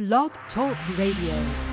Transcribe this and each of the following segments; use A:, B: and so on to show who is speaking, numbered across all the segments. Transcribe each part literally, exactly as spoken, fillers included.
A: Blog Talk Radio.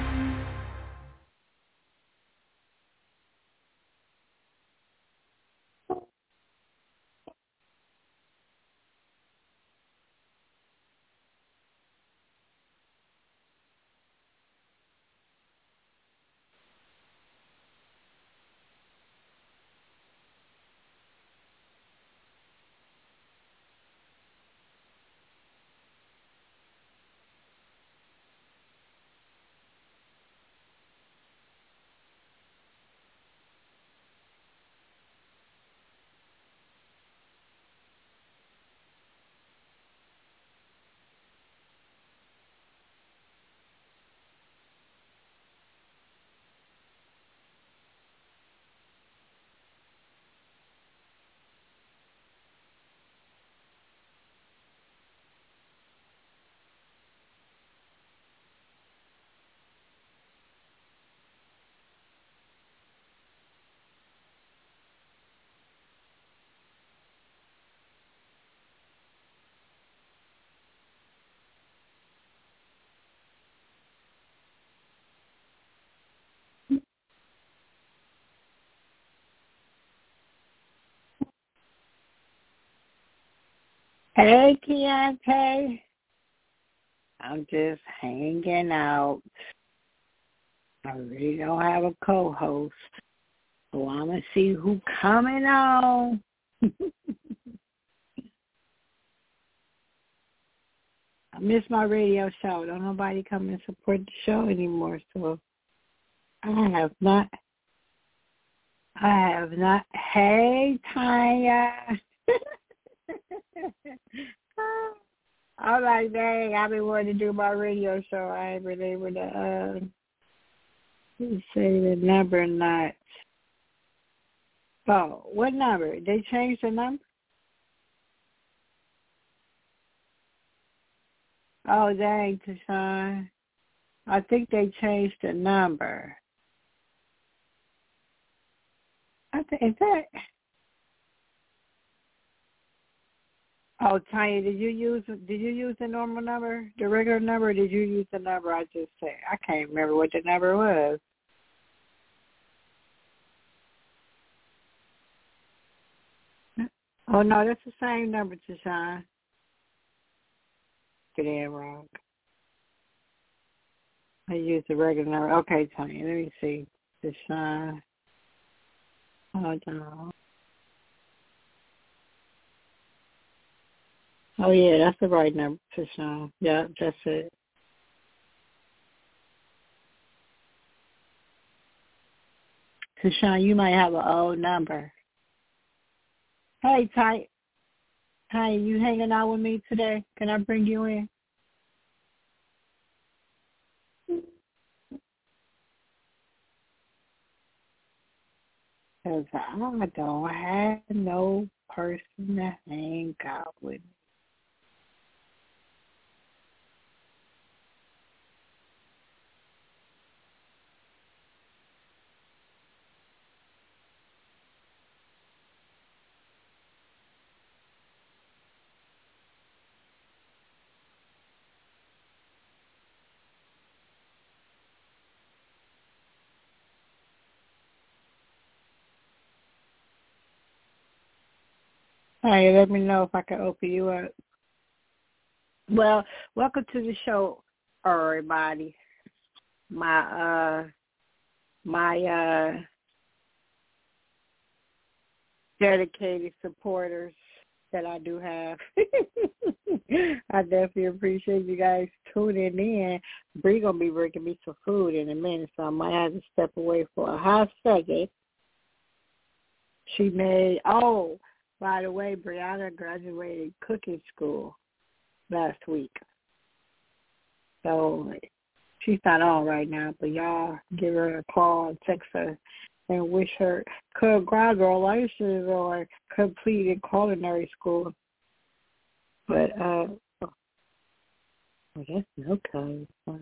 A: Hey, Keontae. I'm just hanging out. I really don't have a co-host, so I'm going to see who coming on. I miss my radio show. Don't nobody come and support the show anymore, so I have not. I have not. Hey, Tanya. I'm like, dang, I've been wanting to do my radio show. I ain't been able to uh, say the number not. Oh, what number? They changed the number? Oh, dang, Tashawn. I think they changed the number. I think, is that... Oh, Tanya, did you use did you use the normal number, the regular number, or did you use the number I just said? I can't remember what the number was. Oh, no, that's the same number, Tashawn. Get in wrong. I used the regular number. Okay, Tanya, let me see. Tashawn. Hold on. Oh, yeah, that's the right number, Tashawn. Yeah, that's it. Tashawn, you might have an old number. Hey, Ty. Ty, you hanging out with me today? Can I bring you in? Because I don't have no person to hang out with. Hey, let me know if I can open you up. Well, welcome to the show, everybody. My uh, my uh, dedicated supporters that I do have. I definitely appreciate you guys tuning in. Bree gonna be bringing me some food in a minute, so I might have to step away for a hot second. She made oh, by the way, Brianna graduated cooking school last week. So she's not on right now, but y'all give her a call and text her and wish her congratulations on completing culinary school. But, uh, I guess okay.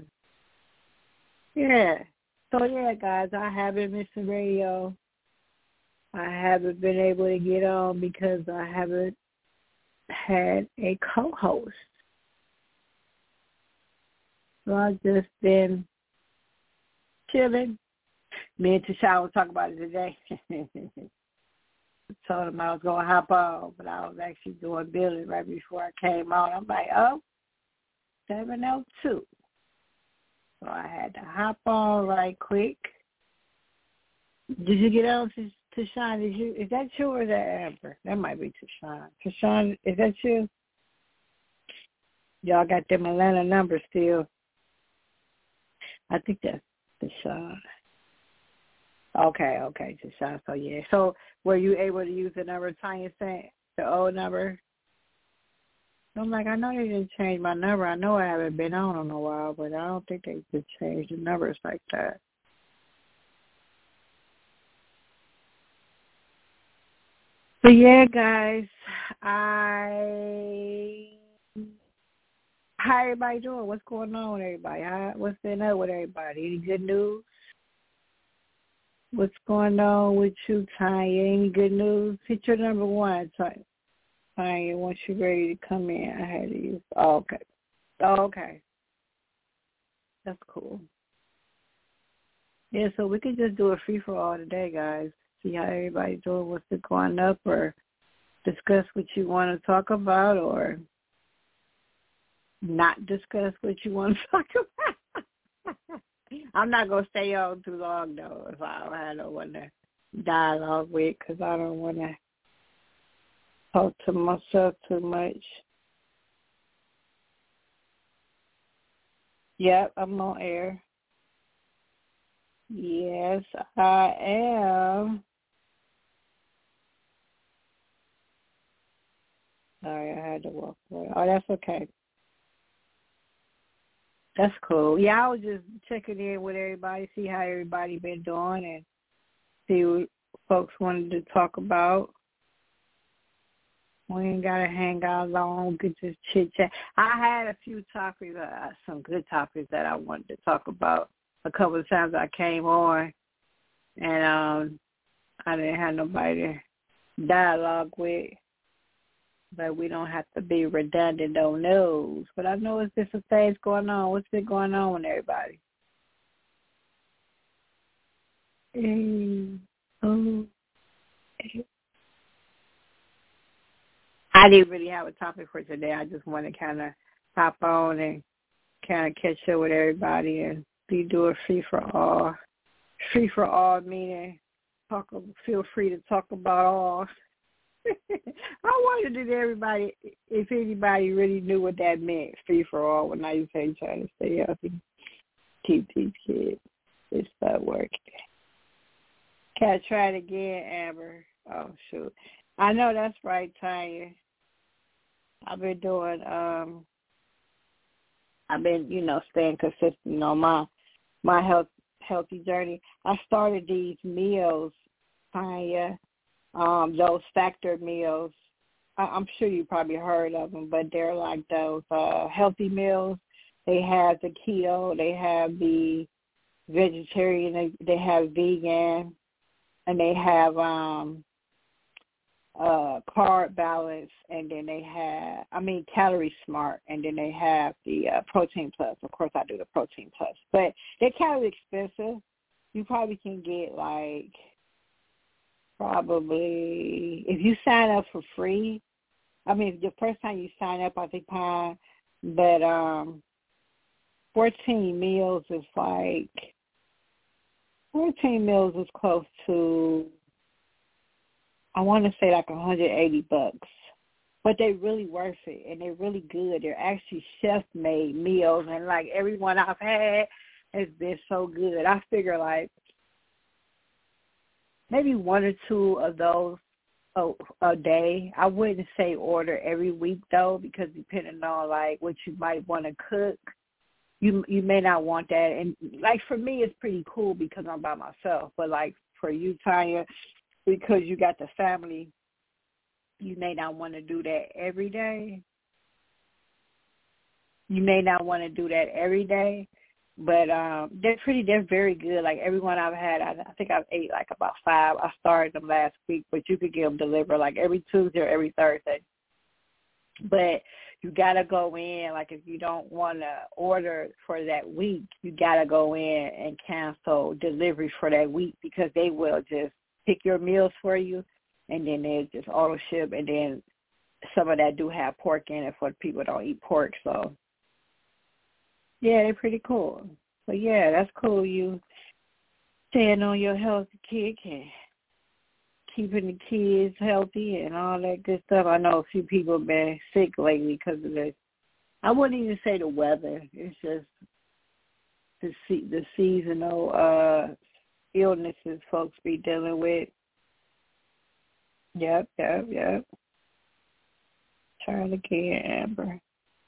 A: Yeah. So, yeah, guys, I haven't missed the radio. I haven't been able to get on because I haven't had a co-host. So I've just been chilling. Me and Tasha will talk about it today. Told him I was going to hop on, but I was actually doing billing right before I came on. I'm like, oh, seven oh two. So I had to hop on right quick. Did you get on to Tashawn? Did you? Is that you or is that Amber? That might be Tashawn. Tashawn, is that you? Y'all got them Atlanta numbers still. I think that's Tashawn. Okay, okay, Tashawn. So yeah. So were you able to use the number Tanya sent, the old number? I'm like, I know they didn't change my number. I know I haven't been on in a while, but I don't think they could change the numbers like that. But yeah, guys, I how everybody doing? What's going on with everybody? How, what's been up with everybody? Any good news? What's going on with you, Tanya? Any good news? Hit your number one, Tanya. Tanya, once you're ready to come in, I had to use. Oh, okay. Oh, okay. That's cool. Yeah, so we could just do a free-for-all today, guys. See how everybody's doing, what's been going up, or discuss what you want to talk about, or not discuss what you want to talk about. I'm not going to stay on too long, though, if I don't have no one to dialogue with, because I don't want to talk to myself too much. Yep, I'm on air. Yes, I am. Sorry, I had to walk away. Oh, that's okay. That's cool. Yeah, I was just checking in with everybody, see how everybody been doing, and see what folks wanted to talk about. We ain't got to hang out long. We could just chit-chat. I had a few topics, uh, some good topics that I wanted to talk about. A couple of times I came on, and um, I didn't have nobody to dialogue with. But we don't have to be redundant on those. But I know it's different things going on. What's been going on with everybody? Mm, oh. I didn't really have a topic for today. I just want to kind of hop on and kind of catch up with everybody and be doing free for all. Free for all meaning talk. Feel free to talk about all. I wondered if everybody, if anybody really knew what that meant, free for all, when I used to say trying to stay healthy, keep these kids. It's not working. Can I try it again, Amber? Oh, shoot. I know that's right, Tanya. I've been doing, um, I've been, you know, staying consistent on my, my health, healthy journey. I started these meals, Tanya. Um, those factor meals, I, I'm sure you probably heard of them, but they're like those uh, healthy meals. They have the keto, they have the vegetarian, they, they have vegan, and they have um, uh, carb balance, and then they have, I mean, calorie smart, and then they have the uh, protein plus. Of course, I do the protein plus, but they're kind of expensive. You probably can get like, Probably, if you sign up for free, I mean, the first time you sign up, I think, fine, but um, fourteen meals is like, fourteen meals is close to, I want to say like one hundred eighty bucks, but they're really worth it, and they're really good. They're actually chef-made meals, and like every one I've had has been so good. I figure like, maybe one or two of those a, a day. I wouldn't say order every week, though, because depending on, like, what you might want to cook, you you may not want that. And, like, for me, it's pretty cool because I'm by myself. But, like, for you, Tanya, because you got the family, you may not want to do that every day. You may not want to do that every day. But um, they're pretty, they're very good. Like everyone I've had, I, I think I've ate like about five. I started them last week, but you could get them delivered like every Tuesday or every Thursday. But you got to go in, like if you don't want to order for that week, you got to go in and cancel delivery for that week because they will just pick your meals for you and then they just auto ship, and then some of that do have pork in it for people that don't eat pork. So, yeah, they're pretty cool. But, yeah, that's cool. You staying on your healthy kick and keeping the kids healthy and all that good stuff. I know a few people have been sick lately because of the, I wouldn't even say the weather. It's just the the seasonal uh, illnesses folks be dealing with. Yep, yep, yep. Trying again, Amber.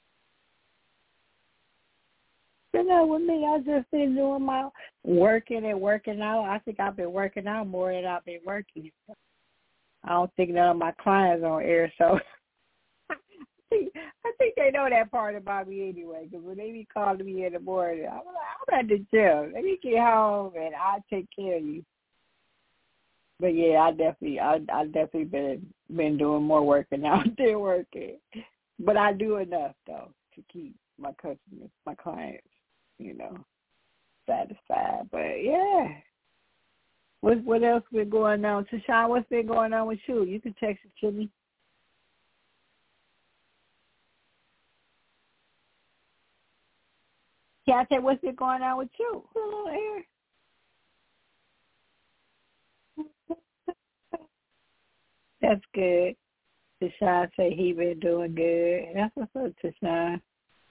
A: You know, with me, I just been doing my working and working out. I think I've been working out more than I've been working. I don't think none of my clients on air, so I think, I think they know that part about me anyway, because when they be calling me in the morning, I'm like, I'm at the gym. Let me get home, and I'll take care of you. But, yeah, I definitely I, I definitely been, been doing more working out than working. But I do enough, though, to keep my customers, my clients, you know, satisfied. But, yeah. What what else been going on? Tashawn, what's been going on with you? You can text it to me. Yeah, I said, what's been going on with you? Hello, Air. That's good. Tashawn say he been doing good. That's what's up, Tashawn.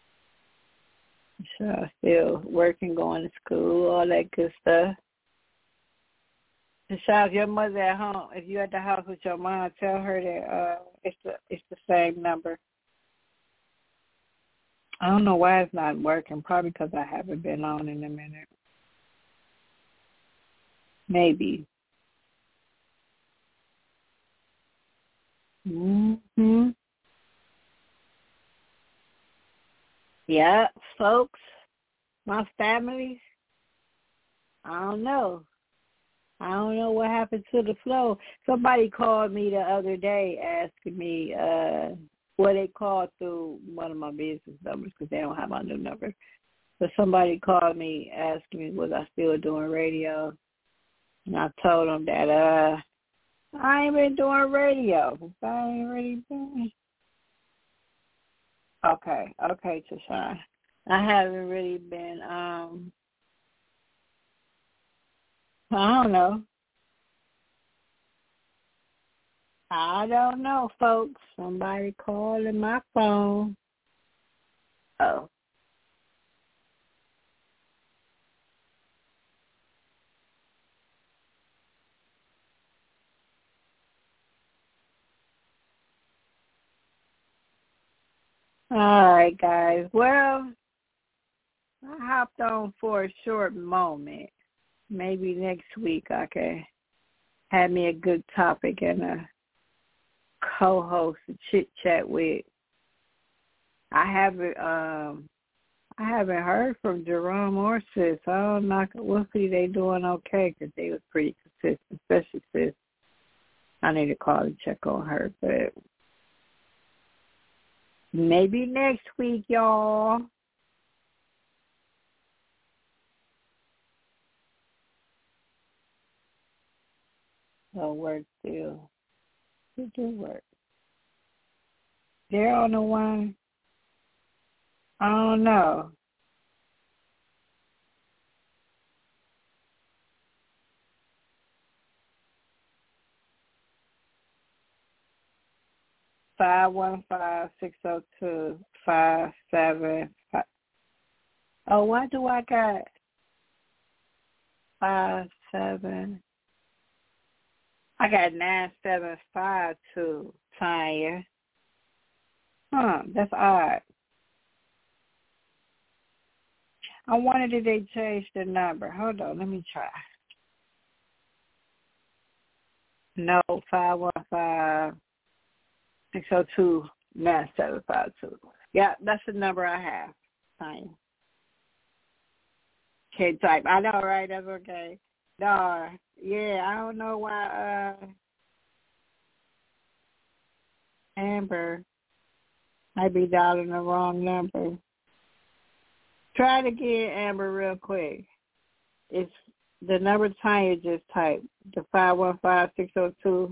A: Tashawn still working, going to school, all that good stuff. Tashawn, if your mother at home, if you're at the house with your mom, tell her that uh, it's the it's the same number. I don't know why it's not working. Probably because I haven't been on in a minute. Maybe. Mm-hmm. Yeah, folks, my family, I don't know. I don't know what happened to the flow. Somebody called me the other day asking me uh, what they called through one of my business numbers because they don't have my new number. But somebody called me asking me was I still doing radio. And I told them that uh, I ain't been doing radio. I ain't really been. Okay, okay, Tashawn. I haven't really been, um, I don't know. I don't know, folks. Somebody calling my phone. Oh. All right, guys. Well, I hopped on for a short moment. Maybe next week I can have me a good topic and a co-host to chit-chat with. I haven't um I haven't heard from Jerome or Sis. I don't know. We'll see they doing okay because they was pretty consistent, especially Sis. I need to call and check on her, but maybe next week, y'all. It'll work still. It do work. They're on the one. I don't know. Five one five six zero two five seven five. Oh, why do I got five seven? I got nine seven five two. Tanya. Huh? That's odd. I wondered if they changed the number. Hold on, let me try. No, five one five six zero two nine seven five two. Yeah, that's the number I have. Fine. Can't type. I know, right? That's okay. No, yeah, I don't know why. Uh, Amber, I be dialing the wrong number. Try it again, Amber, real quick. It's the number Tanya just typed, the five one five, six oh two,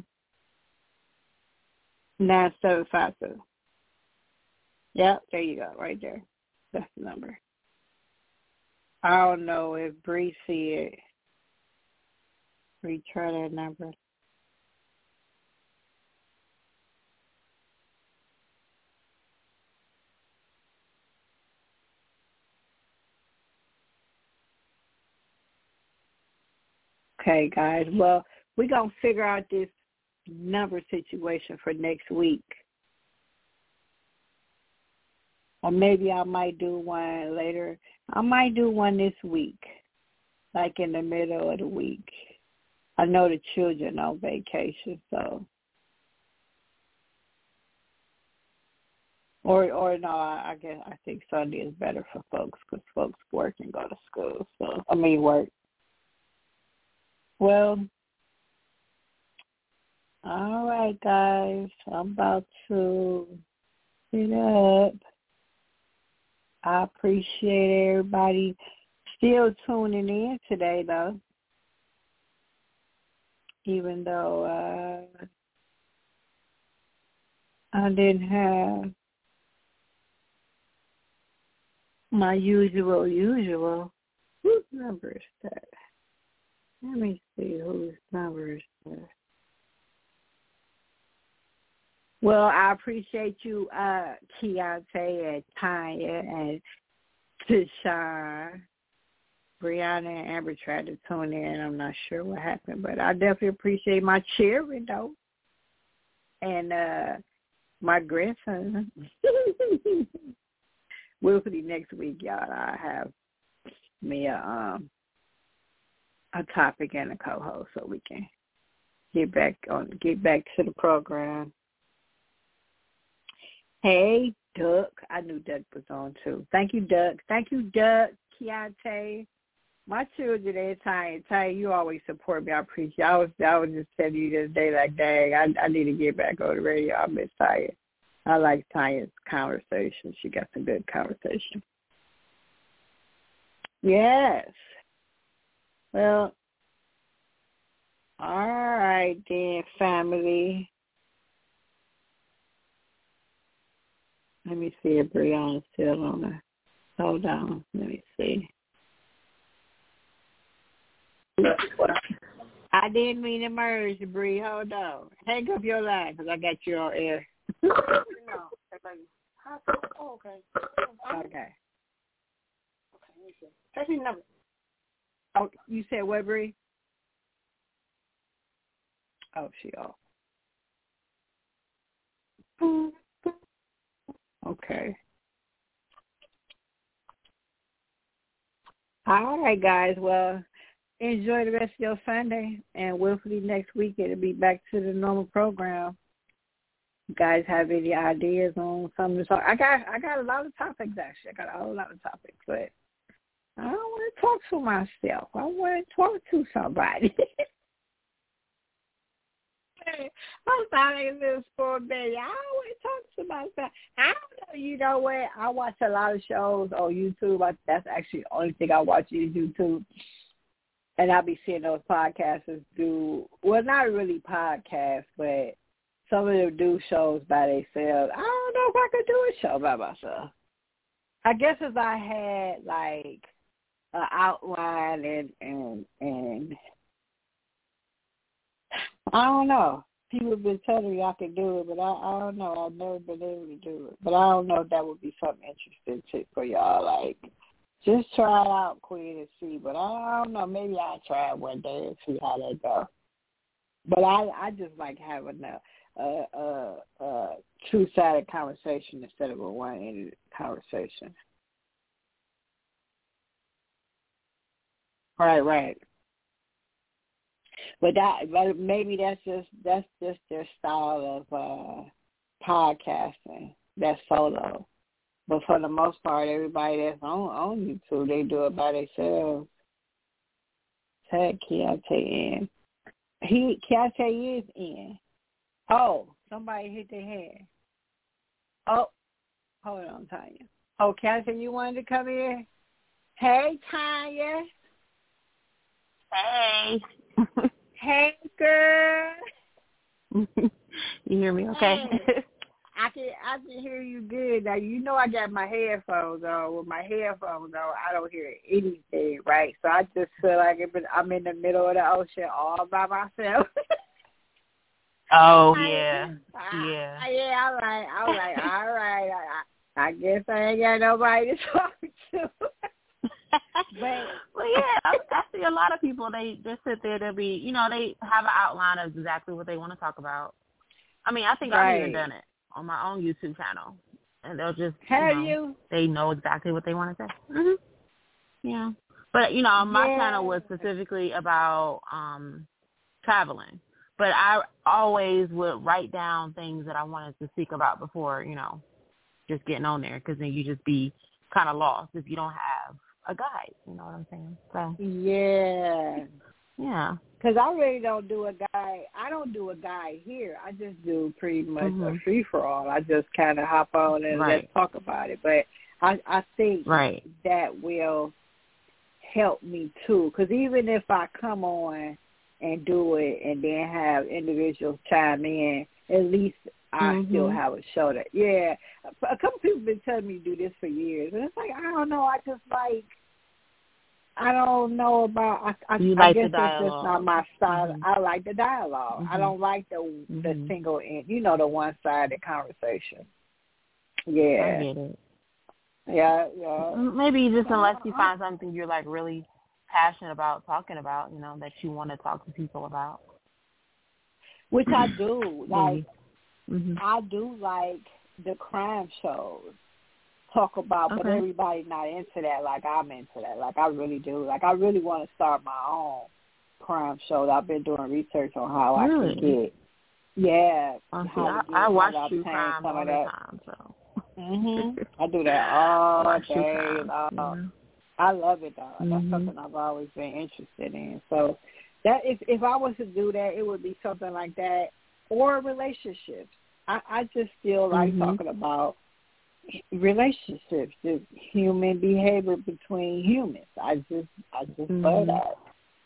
A: nine seven five two. Yep, there you go, right there. That's the number. I don't know if Bree see it. Retry that number. Okay, guys. Well, we're going to figure out this number situation for next week. Or maybe I might do one later. I might do one this week, like in the middle of the week. I know the children on vacation, so. Or, or no, I, I guess I think Sunday is better for folks because folks work and go to school. So I mean work. Well, all right, guys. I'm about to get up. I appreciate everybody still tuning in today, though. Even though uh, I didn't have my usual, usual. Whose number is that? Let me see whose number is that. Well, I appreciate you, uh, Keontae and Tanya and Tishawn. Brianna and Amber tried to tune in. I'm not sure what happened, but I definitely appreciate my children, though, and uh, my grandson. Willfully next week, y'all, I have me a, um, a topic and a co-host so we can get back on, get back to the program. Hey, Duck. I knew Duck was on, too. Thank you, Duck. Thank you, Duck, Keontae. My children every time, Ty, you always support me. I appreciate it. I was, I was just telling you the other day, like, dang, I, I need to get back on the radio. I miss Tanya. I like Tanya's conversation. She got some good conversation. Yes. Well, all right then, family. Let me see if Brianna's still on there. Hold on. Let me see. I didn't mean to merge, Bree. Hold on. Hang up your line because I got you on air. No. Oh, okay. Okay. Okay. Text me the number. Oh, you said what, Bree? Oh, she off. Okay. All right, guys. Well, enjoy the rest of your Sunday, and willfully next week it'll be back to the normal program. You guys have any ideas on something to talk? I got I got a lot of topics, actually. I got a whole lot of topics, but I don't want to talk to myself. I want to talk to somebody. I'm sorry, little sport baby. I don't want to talk to myself. I don't know. You know what? I watch a lot of shows on YouTube. I, that's actually the only thing I watch is YouTube. And I'll be seeing those podcasters do, well, not really podcasts, but some of them do shows by themselves. I don't know if I could do a show by myself. I guess if I had, like, an outline and, and, and I don't know. People have been telling me I could do it, but I, I don't know. I've never been able to do it. But I don't know if that would be something interesting too for y'all, like, just try it out, Queen, and see. But I, I don't know. Maybe I'll try it one day and see how that goes. But I, I just like having a, a, a, a two-sided conversation instead of a one-ended conversation. Right, right. But that, but maybe that's just that's just their style of uh, podcasting. That's solo. But for the most part, everybody that's on, on YouTube, they do it by themselves. Tag Keontae in. He Keontae is in. Oh, somebody hit their hand. Oh, Hold on, Tanya. Oh, Kathy, you wanted to come in? Hey, Tanya.
B: Hey.
A: Hey, girl.
B: You hear me okay?
A: Hey. I can I can hear you good. Now, you know I got my headphones on. With my headphones on, I don't hear anything, right? So I just feel like I'm in the middle of the ocean all by myself.
B: Oh,
A: I,
B: yeah.
A: I,
B: Yeah.
A: I, yeah, I'm like, I'm like, all right. I, I guess I ain't got nobody to talk to. But
B: well, yeah, I, I see a lot of people. They just sit there. They'll be, you know, they have an outline of exactly what they want to talk about. I mean, I think
A: right.
B: I've even done it on my own YouTube channel, and they'll just,
A: have
B: you know,
A: you?
B: they know exactly what they want to say. Mm-hmm. Yeah, but you know, my
A: yeah.
B: channel was specifically about um traveling, but I always would write down things that I wanted to speak about before, you know, just getting on there, because then you just be kind of lost if you don't have a guide, you know what I'm saying? So
A: yeah,
B: yeah.
A: Because I really don't do a guide. I don't do a guide here. I just do pretty much
B: mm-hmm.
A: a free for all. I just kind of hop on and
B: right.
A: let's talk about it. But I, I think
B: right.
A: that will help me too. Because even if I come on and do it and then have individuals chime in, at least I
B: mm-hmm.
A: still have a show that, yeah. A couple people have been telling me to do this for years. And it's like, I don't know. I just like, I don't know about, I, I,
B: you
A: I
B: like
A: guess
B: the
A: that's just not my style.
B: mm-hmm.
A: I like the dialogue.
B: Mm-hmm.
A: I don't like the
B: mm-hmm.
A: the single, in, you know, the one-sided conversation. Yeah.
B: I get it.
A: Yeah, yeah.
B: Maybe just unless you find something you're, like, really passionate about talking about, you know, that you want to talk to people about.
A: Which I do. Like,
B: mm-hmm.
A: I do like the crime shows. Talk about,
B: okay.
A: but everybody not into that like I'm into that. Like I really do. Like I really want to start my own crime show. I've been doing research on how
B: really?
A: I can get, yeah,
B: oh,
A: how
B: see,
A: to
B: I,
A: get,
B: I watch
A: how to
B: true
A: obtain
B: crime
A: some
B: all
A: of
B: the
A: that.
B: time, so.
A: Mhm. I do that all
B: watch
A: day long.
B: Yeah.
A: I love it though.
B: Mm-hmm.
A: That's something I've always been interested in. So that if if I was to do that, it would be something like that, or relationships. I, I just still like
B: mm-hmm.
A: talking about relationships, just human behavior between humans. I just, I just
B: mm-hmm.
A: love that.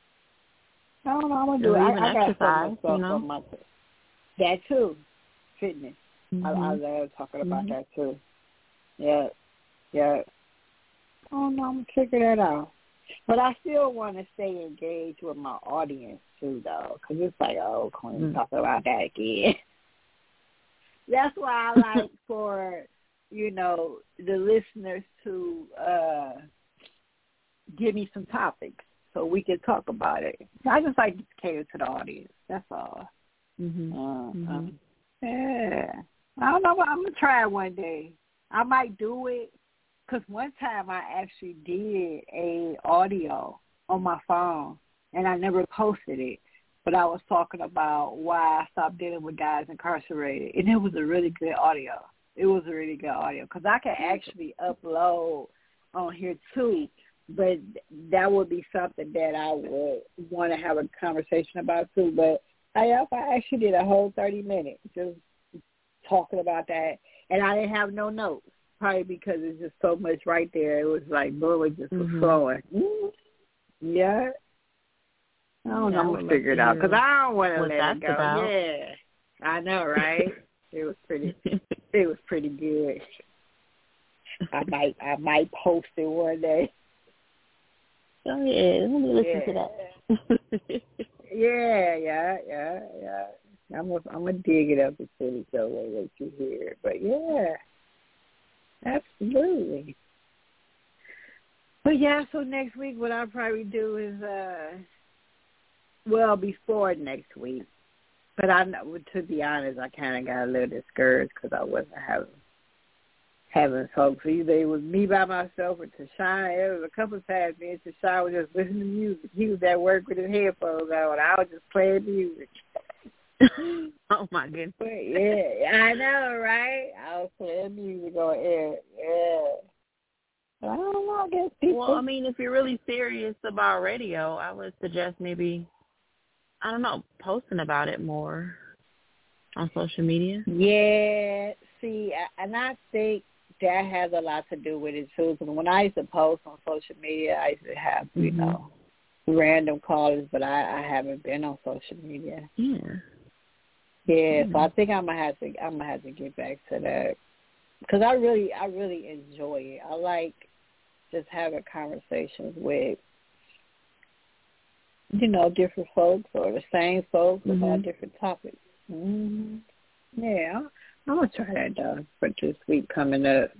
A: I don't know. I'm gonna do
B: or
A: it.
B: even
A: I, I got so
B: exercise,
A: much stuff
B: you know?
A: on my that too. Fitness.
B: Mm-hmm.
A: I, I love talking about
B: mm-hmm.
A: that too. Yeah, yeah. Oh no, I'm gonna figure that out. But I still want to stay engaged with my audience too, though, because it's like, oh, Queen, mm-hmm. talking about that again. That's why I like for, you know, the listeners to uh, give me some topics so we can talk about it. I just like to cater to the audience. That's all.
B: Mm-hmm.
A: Uh,
B: mm-hmm.
A: uh, yeah. I don't know. I'm going to try it one day. I might do it because one time I actually did a audio on my phone, and I never posted it. But I was talking about why I stopped dealing with guys incarcerated, and it was a really good audio. It was a really good audio because I can actually upload on here too, but that would be something that I would want to have a conversation about too. But I, I actually did a whole thirty minutes just talking about that, and I didn't have no notes, probably because it's just so much right there. It was like, boom, it just was
B: mm-hmm.
A: flowing. Mm-hmm. Yeah. I don't
B: yeah,
A: know. I'm going to figure it out because I don't want to let it go.
B: About.
A: Yeah. I know, right? It was pretty, it was pretty good. I might, I might post it one day.
B: Oh, yeah. Let me listen
A: yeah.
B: to that.
A: yeah, yeah, yeah, yeah. I'm going I'm to dig it up and see so way let you hear it. But, yeah, absolutely. But, yeah, so next week what I'll probably do is, uh, well, before next week. But I, to be honest, I kind of got a little discouraged because I wasn't having having folks. Either it was me by myself or Tashawn. It was a couple of times me and Tashawn was just listening to music. He was at work with his headphones on, and I was just playing music.
B: Oh, my goodness.
A: But yeah, I know, right? I was playing music on air. Yeah. But I don't know, I guess people...
B: Well, I mean, if you're really serious about radio, I would suggest maybe... I don't know, posting about it more on social media.
A: Yeah, see, and I think that has a lot to do with it too. So when I used to post on social media, I used to have, you
B: mm-hmm.
A: know, random callers, but I, I haven't been on social media.
B: Yeah.
A: Yeah,
B: mm-hmm.
A: so I think I'm gonna have to I'm gonna have to get back to that because I really I really enjoy it. I like just having conversations with, you know, different folks or the same folks
B: mm-hmm.
A: about different topics. Mm-hmm. Yeah, I'm gonna try that though for this week coming up.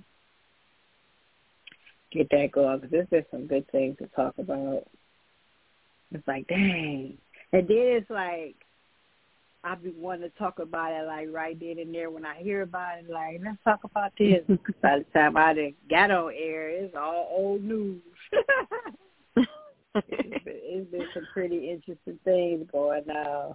A: Get that going because there's just some good things to talk about. It's like, dang. And then it's like, I be wanting to talk about it, like, right then and there when I hear about it, like, let's talk about this. By the time I done got on air, it's all old news. it's, been, it's been some pretty interesting things going on.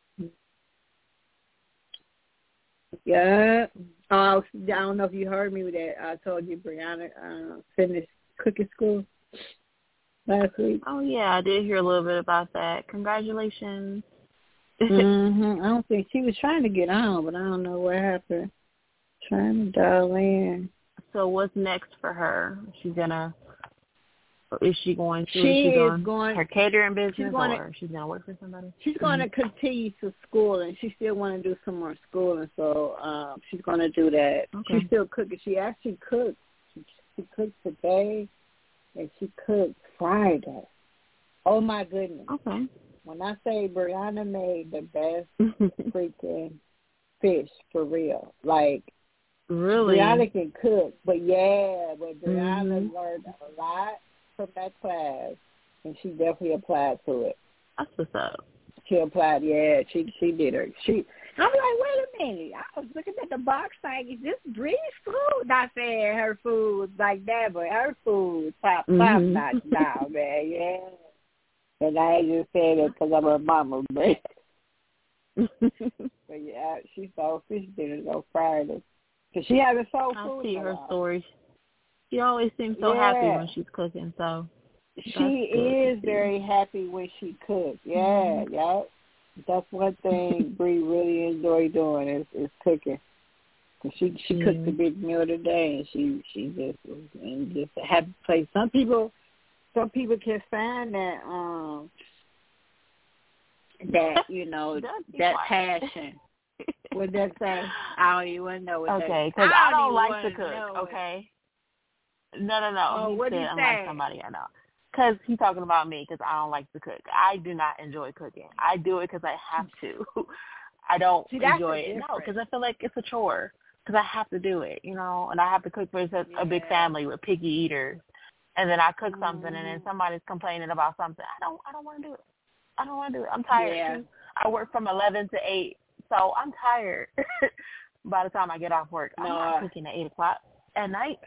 A: Yeah. Oh, I don't know if you heard me that I told you Brianna uh, finished cooking school last week.
B: Oh, yeah, I did hear a little bit about that. Congratulations.
A: mm-hmm. I don't think she was trying to get on, but I don't know what happened. Trying to dial in.
B: So what's next for her? She's going to, is she going to,
A: she
B: is, she
A: is
B: going,
A: going
B: her catering business
A: she's going
B: or to, she's going to work for somebody?
A: She's going to continue to school, and she still want to do some more schooling, so um, she's going to do that.
B: Okay.
A: She's still cooking. She actually cooks. She, she cooked today, and she cooked Friday. Oh, my goodness.
B: Okay.
A: When I say Brianna made the best freaking fish, for real. Like,
B: really?
A: Brianna can cook, but yeah, but Brianna
B: mm-hmm.
A: learned a lot from that class, and she definitely applied to it.
B: That's what's up.
A: She applied, yeah, she she did her. She, I'm like, wait a minute. I was looking at the box like, is this Bree's food? Not saying her food was like that, but her food was top, top
B: mm-hmm.
A: notch now, man, yeah. And I ain't just saying that because I'm her mama, but, but yeah, she sold fish dinners on Friday. Because she haven't sold
B: I
A: food
B: see
A: in a
B: her
A: while.
B: stories. She always seems so
A: yeah.
B: happy when she's cooking, so.
A: She is very happy when she cooks. Yeah, mm-hmm. yeah. That's one thing Bree really enjoy doing is, is cooking. She she mm-hmm. cooked a big meal today, and she she just was in just a happy place. Some people some people can find that um that you know that passion. What that say? I don't even know what
B: okay,
A: that.
B: because I,
A: I
B: don't
A: don't
B: like to cook. Okay. No, no, no.
A: Oh,
B: he
A: what
B: said
A: you
B: unlike
A: say?
B: somebody I know. Because he's talking about me because I don't like to cook. I do not enjoy cooking. I do it because I have to. I don't
A: See,
B: enjoy it. No, because I feel like it's a chore because I have to do it, you know, and I have to cook for a,
A: yeah.
B: a big family with picky eaters. And then I cook mm-hmm. something and then somebody's complaining about something. I don't I don't want to do it. I don't want to do it. I'm tired.
A: Yeah.
B: Too. I work from eleven to eight, so I'm tired by the time I get off work.
A: No.
B: I'm not cooking at eight o'clock at night.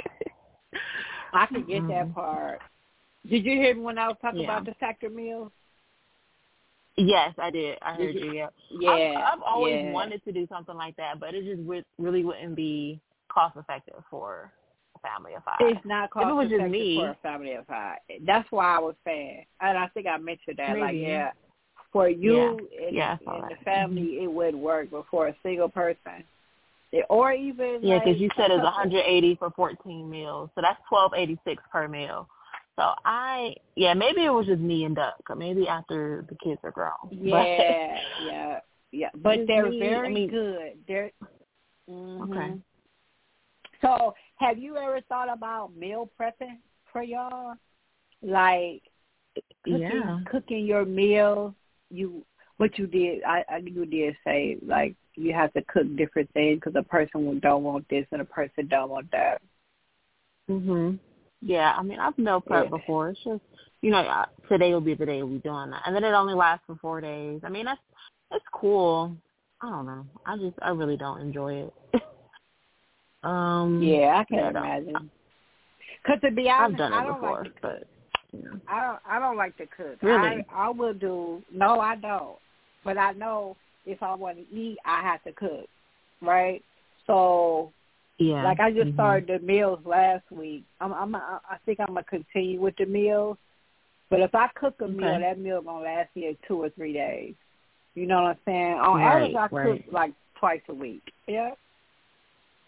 A: I can get
B: mm-hmm.
A: that part. Did you hear me when I was talking
B: yeah.
A: about the factor meals?
B: Yes, I did. I heard
A: did
B: you, yeah.
A: Yeah.
B: I've, I've always
A: yeah.
B: wanted to do something like that, but it just re- really wouldn't be cost-effective for a family of five.
A: It's not cost-effective
B: just me,
A: for a family of five. That's why I was saying, and I think I mentioned that,
B: maybe.
A: like, yeah, for you
B: yeah.
A: and,
B: yeah,
A: and
B: the
A: family,
B: mm-hmm.
A: it would work, but for a single person, it, or even,
B: yeah, because
A: like,
B: you said it's one hundred eighty for fourteen meals, so that's twelve eighty-six per meal. So I, yeah, maybe it was just me and Duck, or maybe after the kids are grown.
A: Yeah,
B: but,
A: yeah, yeah. But they're
B: me,
A: very
B: I mean,
A: good. They're mm-hmm.
B: okay.
A: So, have you ever thought about meal prepping for y'all? Like cooking,
B: yeah.
A: cooking your meals. You what you did? I, I you did say like you have to cook different things because a person don't want this and a person don't want that.
B: Mhm. Yeah, I mean, I've meal prepped
A: yeah.
B: before. It's just, you know, today will be the day we'll be doing that. And then it only lasts for four days. I mean, that's, it's cool. I don't know. I just, I really don't enjoy it. um,
A: yeah, I can
B: yeah,
A: imagine. Because to be honest,
B: I've done it
A: I don't
B: before,
A: like to cook.
B: but, you know.
A: I don't, I don't like to cook.
B: Really?
A: I, I will do, no, I don't. But I know if I want to eat, I have to cook, right? So...
B: Yeah.
A: Like I just
B: mm-hmm.
A: started the meals last week. I'm, I'm, I think I'm gonna continue with the meals. But if I cook a
B: okay.
A: meal, that meal gonna last me two or three days. You know what I'm saying? On
B: right,
A: average, I
B: right.
A: cook like twice a week. Yeah.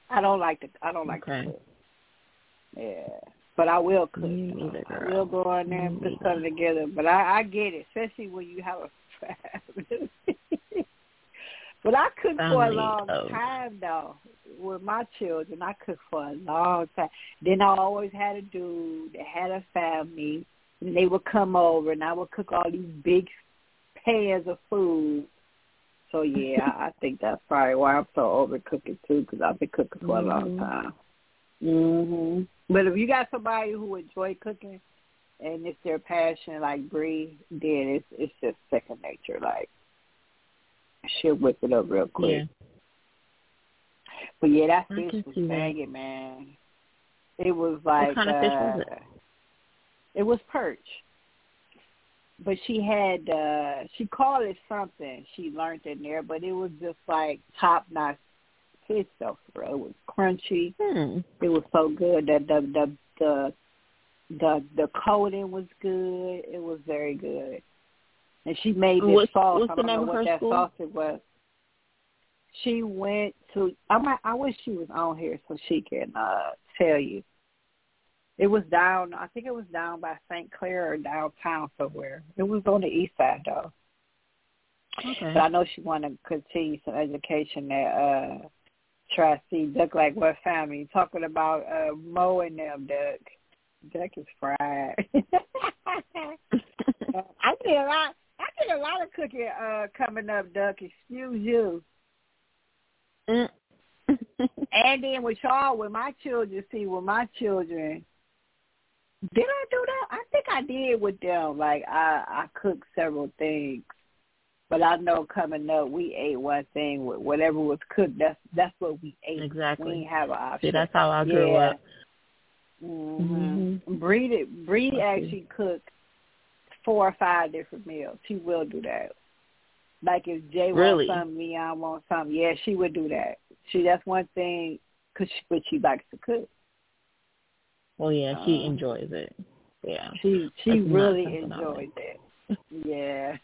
A: I don't like to. I don't like
B: okay.
A: to cook. Yeah, but I will cook.
B: Me either,
A: I
B: girl.
A: will go in there and
B: Me
A: put something together. But I, I get it, especially when you have a family. But I cooked for a long
B: of...
A: time though. With my children, I cooked for a long time. Then I always had a dude that had a family, and they would come over, and I would cook all these big pans of food. So yeah, I think that's probably why I'm so over cooking too, because I've been cooking for mm-hmm. a long time. Mhm. But if you got somebody who enjoy cooking, and it's their passion, like Bree, then it's it's just second nature. Like she'll whip it up real quick.
B: Yeah.
A: But yeah, that fish was banging, man. It was like
B: what kind of
A: uh,
B: fish was it?
A: It was perch. But she had, uh, she called it something she learned in there, but it was just like top-notch fish, though, for real. It was crunchy.
B: Hmm.
A: It was so good. The, the, the, the, the, the coating was good. It was very good. And she made this
B: what's,
A: sauce.
B: What's
A: I don't
B: the name
A: know
B: of
A: what
B: her
A: that
B: school?
A: sauce it was. She went to, I might, I wish she was on here so she can uh, tell you. It was down, I think it was down by Saint Clair or downtown somewhere. It was on the east side, though.
B: Okay.
A: But I know she wanted to continue some education at uh, Tri-C. Duck like what family? Talking about uh, Mo and them, Duck. Duck is fried. I did a lot. I did a lot of cooking uh, coming up, Duck. Excuse you.
B: Mm.
A: And then with y'all, with my children, see, with my children, did I do that? I think I did with them. Like, I, I cooked several things. But I know coming up, we ate one thing. With whatever was cooked, that's that's what we ate.
B: Exactly.
A: We didn't have an option.
B: See, that's how I grew
A: yeah.
B: up.
A: Mm-hmm.
B: Mm-hmm.
A: Bree, Bree
B: Let's
A: actually cooked four or five different meals. She will do that. Like if Jay
B: really?
A: wants something, me, I want something. Yeah, she would do that. She That's one thing, cause she, but she likes to cook.
B: Well, yeah, she
A: um,
B: enjoys it. Yeah,
A: she she
B: That's
A: really enjoys it. Yeah,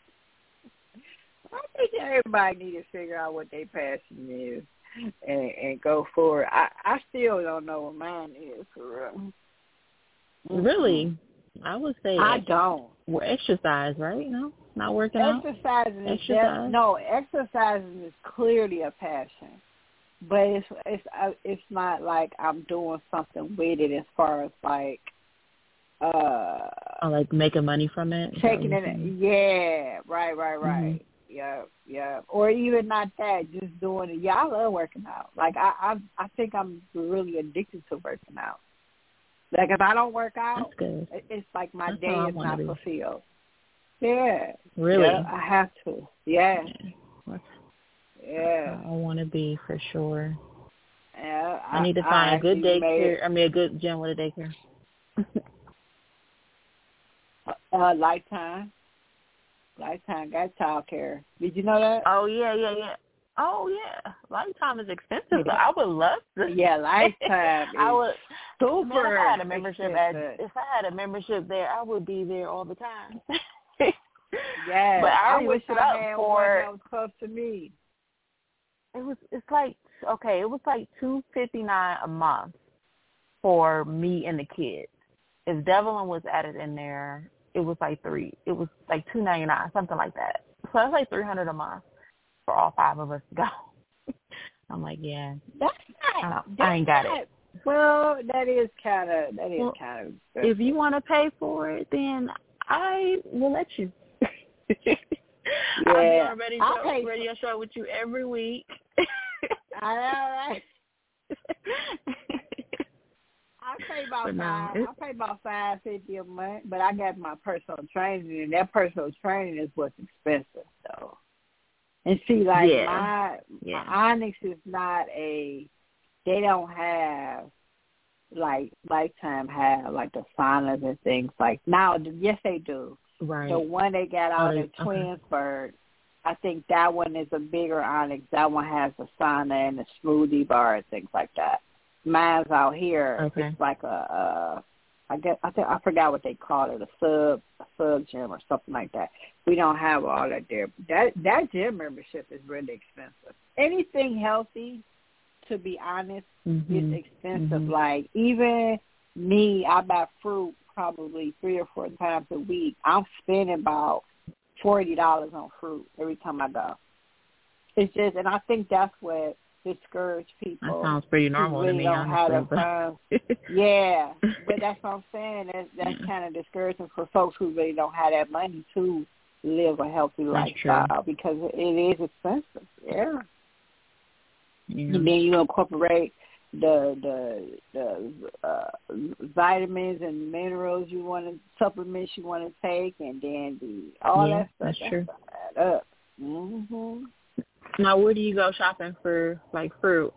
A: I think everybody need to figure out what their passion is and, and go for it. I I still don't know what mine is for real.
B: Really, I would say
A: I
B: ex-
A: don't.
B: Well, exercise, right? No, not working
A: exercising
B: out.
A: Is
B: exercise.
A: Def- no, exercising is clearly a passion. But it's it's uh, it's not like I'm doing something with it as far as like uh
B: oh, like making money from it.
A: Taking it, yeah, right, right, right,
B: mm-hmm.
A: yeah, yeah, or even not that, just doing it. Yeah, I love working out. Like I, I, I think I'm really addicted to working out. Like if I don't work out,
B: That's good.
A: it's like my
B: That's
A: day is not
B: be.
A: fulfilled. Yeah,
B: really,
A: yeah, I have to. Yeah.
B: yeah.
A: Yeah,
B: I want to be for sure.
A: Yeah, I,
B: I need to
A: I
B: find a good daycare.
A: Made,
B: I mean, a good gym with a daycare.
A: uh, Lifetime, Lifetime got child care. Did you know that?
B: Oh yeah, yeah, yeah. Oh yeah, Lifetime is expensive. But I would love to.
A: Yeah, Lifetime.
B: I would.
A: Super.
B: Man, if I had a membership at,
A: expensive.
B: if I had a membership there, I would be there all the time.
A: Yeah,
B: but I,
A: I
B: wish
A: I
B: up
A: had
B: for.
A: one that was close to me.
B: It was. It's like okay. It was like two fifty nine a month for me and the kids. If Devlin was added in there, it was like three. It was like two ninety nine, something like that. So that's like three hundred a month for all five of us to go. I'm like, yeah,
A: that's not.
B: I, don't,
A: That's
B: I ain't got
A: not,
B: it.
A: Well, that is kind of that is
B: well,
A: kind of.
B: If you want to pay for it, then I will let you.
A: Yeah,
B: I'll be on a radio,
A: pay
B: radio
A: for,
B: show with you every week.
A: I know, right? I pay about
B: no,
A: five.
B: it,
A: I pay about five fifty a month, but I got my personal training, and that personal training is what's expensive, though. And see, like
B: yeah.
A: my,
B: yeah.
A: my Onyx is not a. They don't have like Lifetime have like the saunas and things like now. Yes, they do.
B: Right.
A: The one they got out
B: oh,
A: in Twinsburg, okay. I think that one is a bigger Onyx. That one has a sauna and a smoothie bar and things like that. Mine's out here.
B: Okay.
A: It's like a, a I guess I think I forgot what they call it, a sub a sub gym or something like that. We don't have all that there. That that gym membership is really expensive. Anything healthy to be honest,
B: mm-hmm.
A: it's expensive.
B: Mm-hmm.
A: Like, even me, I buy fruit probably three or four times a week. I'm spending about forty dollars on fruit every time I go. It's just, and I think that's what discourage people.
B: That sounds pretty normal
A: who really
B: to me,
A: don't have the
B: honestly.
A: funds. Yeah, but that's what I'm saying. That's, that's
B: yeah.
A: kind of discouraging for folks who really don't have that money to live a healthy
B: that's
A: lifestyle
B: true.
A: because it is expensive. Yeah.
B: yeah.
A: And then you incorporate the the the uh, vitamins and minerals you want to, supplements you want to take, and then the all
B: yeah,
A: that stuff.
B: That's, that's true.
A: Add up. Mhm.
B: Now, where do you go shopping for like fruit?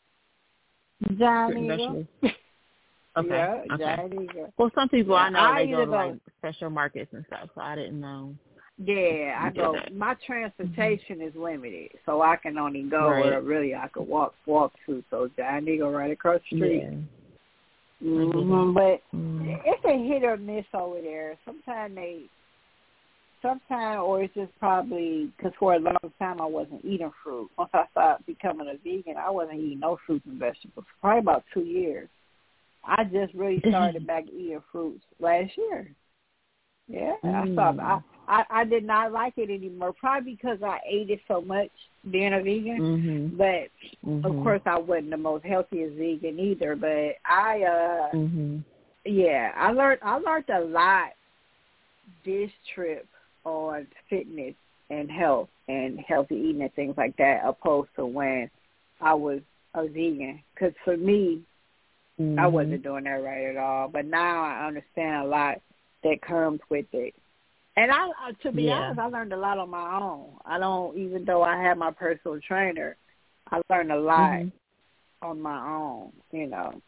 A: Giant
B: Fruit and
A: Eagle.
B: vegetables. Okay.
A: Yeah,
B: okay.
A: Giant Eagle.
B: Well, some people
A: yeah,
B: I know
A: I
B: they go to
A: go,
B: like special markets and stuff, so I didn't know.
A: Yeah, I go.
B: That.
A: My transportation mm-hmm. is limited, so I can only go
B: right.
A: where really I could walk walk to. So Giant Eagle right across the street.
B: Yeah.
A: Mm-hmm. But
B: mm-hmm.
A: it's a hit or miss over there. Sometimes they, sometimes, or it's just probably because for a long time I wasn't eating fruit. Once I started becoming a vegan, I wasn't eating no fruits and vegetables. Probably about two years. I just really started back eating fruits last year. Yeah,
B: mm.
A: I stopped. I, I I did not like it anymore. Probably because I ate it so much being a vegan.
B: Mm-hmm.
A: But
B: mm-hmm.
A: of course, I wasn't the most healthiest vegan either. But I, uh,
B: mm-hmm.
A: yeah, I learned. I learned a lot this trip on fitness and health and healthy eating and things like that, opposed to when I was a vegan. Because for me, mm-hmm. I wasn't doing that right at all. But now I understand a lot that comes with it. And I, to be
B: yeah.
A: honest, I learned a lot on my own. I don't, even though I had my personal trainer, I learned a lot mm-hmm. on my own, you know.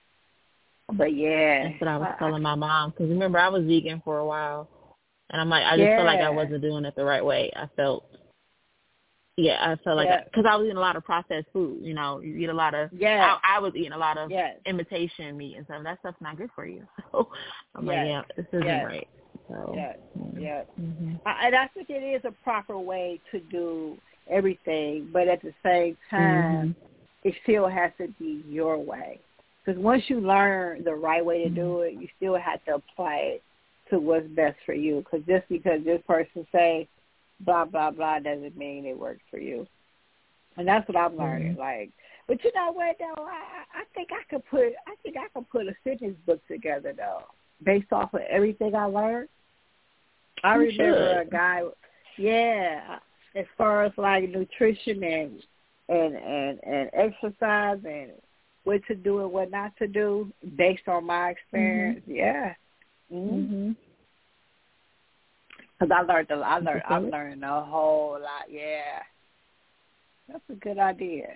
A: But yeah.
B: That's what I was
A: I,
B: telling my mom. Because remember, I was vegan for a while. And I'm like, I just
A: yeah.
B: felt like I wasn't doing it the right way. I felt, yeah, I felt like,
A: yeah.
B: because I, I was eating a lot of processed food, you know. You eat a lot of,
A: yeah.
B: I, I was eating a lot of
A: yes.
B: imitation meat and stuff. That stuff's not good for you. So I'm
A: yes.
B: like, yeah, this isn't
A: yes.
B: right. So,
A: yes,
B: yeah.
A: yes.
B: Mm-hmm.
A: I, and I think it is a proper way to do everything, but at the same time, mm-hmm. it still has to be your way. Because once you learn the right way to do it, you still have to apply it to what's best for you. Because just because this person say blah, blah, blah doesn't mean it works for you. And that's what I'm learning. Mm-hmm. Like, but you know what, though? I, I think I could put I think I could put a fitness book together, though, based off of everything I learned. I
B: you
A: remember
B: should.
A: a guy, yeah, as far as like nutrition and and, and and exercise and what to do and what not to do based on my experience. Mm-hmm. Yeah. Mm-hmm. Because I learned, a, I learned, I learned a whole lot. Yeah, that's a good idea.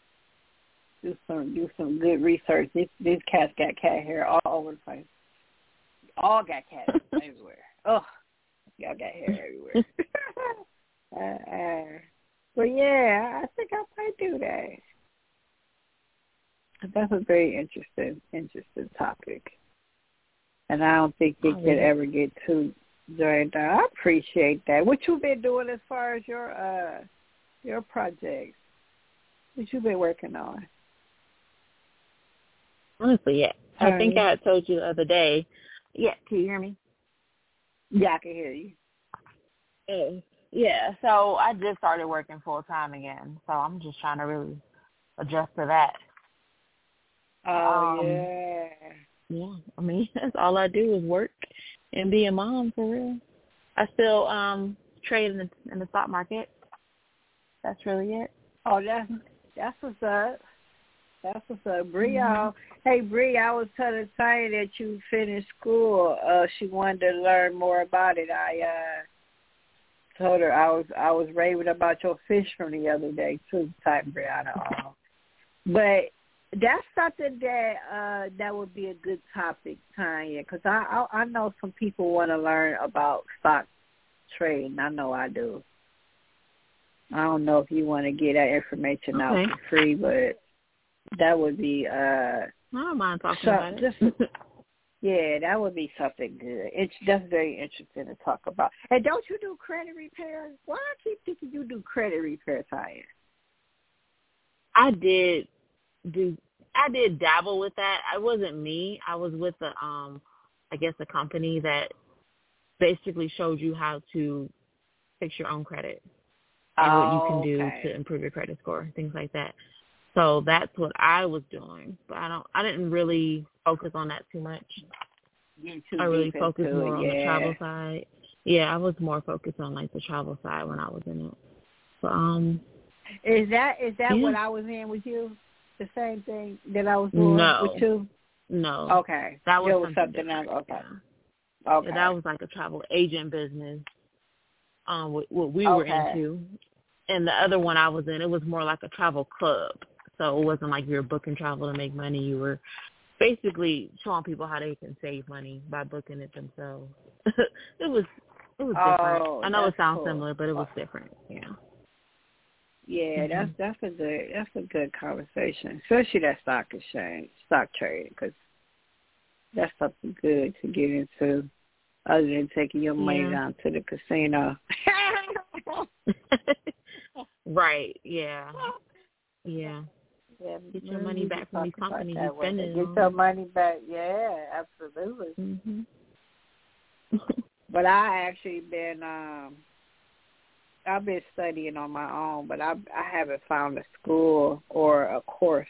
A: Do some, do some good research. These, these cats got cat hair all over the place. All got cat everywhere. Oh, y'all got hair everywhere. uh, uh, but yeah, I think I might do that. That's a very interesting, interesting topic, and I don't think it oh, could yeah. ever get too drained out. I appreciate that. What you been doing as far as your uh your projects? What you been working on?
B: Honestly, yeah. I um, think I told you the other day. Yeah, can you hear me?
A: Yeah, I can hear you.
B: Uh, yeah, so I just started working full time again, so I'm just trying to really adjust to that.
A: Oh,
B: um,
A: yeah.
B: Yeah, I mean, that's all I do is work and be a mom for real. I still um trade in the in the stock market. That's really it.
A: Oh, that's that's what's up. That's what's up, Bree. Mm-hmm. Hey, Bree, I was telling Tanya that you finished school. Uh, she wanted to learn more about it. I uh told her I was I was raving about your fish from the other day too, type Brianna. But that's something that uh, that would be a good topic, Tanya, because I, I I know some people want to learn about stock trading. I know I do. I don't know if you want to get that information okay. out for free, but that would be. Uh,
B: I don't mind talking
A: so,
B: about it.
A: Just, yeah, that would be something good. It's that's very interesting to talk about. And don't you do credit repair? Why do I keep thinking you do credit repair, Tanya?
B: I did. do. I did dabble with that. I wasn't me. I was with a, um, I guess, a company that basically showed you how to fix your own credit and
A: Oh,
B: what you can do
A: okay.
B: to improve your credit score, things like that. So that's what I was doing, but I don't. I didn't really focus on that too much.
A: You're too
B: I really
A: deep
B: focused
A: into
B: more
A: it,
B: on
A: yeah.
B: the travel side. Yeah, I was more focused on like the travel side when I was in it. So, um,
A: is that is that
B: yeah.
A: what I was in with you? The same thing that I was doing
B: no,
A: with you?
B: no.
A: Okay,
B: That was,
A: there was
B: something,
A: something else.
B: different.
A: Okay,
B: Yeah.
A: okay.
B: Yeah, that was like a travel agent business. Um, what, what we were
A: okay.
B: into, and the other one I was in, it was more like a travel club. So it wasn't like you were booking travel to make money. You were basically showing people how they can save money by booking it themselves. it was it was different.
A: Oh,
B: I know it sounds
A: cool.
B: similar, but it was different. Yeah.
A: Yeah,
B: mm-hmm.
A: that's that's a good that's a good conversation, especially that stock exchange, stock trading, because that's something good to get into, other than taking your money
B: yeah.
A: down to the casino.
B: Right. Yeah. Yeah.
A: Yeah,
B: Get your money back from these companies you
A: spend
B: it
A: Get
B: on.
A: your money back. Yeah, absolutely.
B: Mm-hmm.
A: But I actually been um I've been studying on my own, but I I haven't found a school or a course.